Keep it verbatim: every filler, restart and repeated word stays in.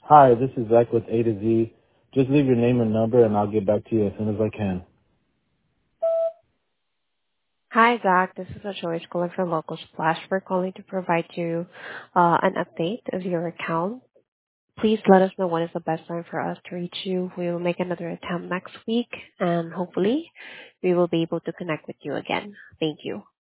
Hi, this is Zach with A to Z. Just leave your name and number and I'll get back to you as soon as I can. Hi, Zach. This is a Joyce calling from Local Splash. We're calling to provide you uh, an update of your account. Please let us know when is the best time for us to reach you. We will make another attempt next week, and hopefully we will be able to connect with you again. Thank you.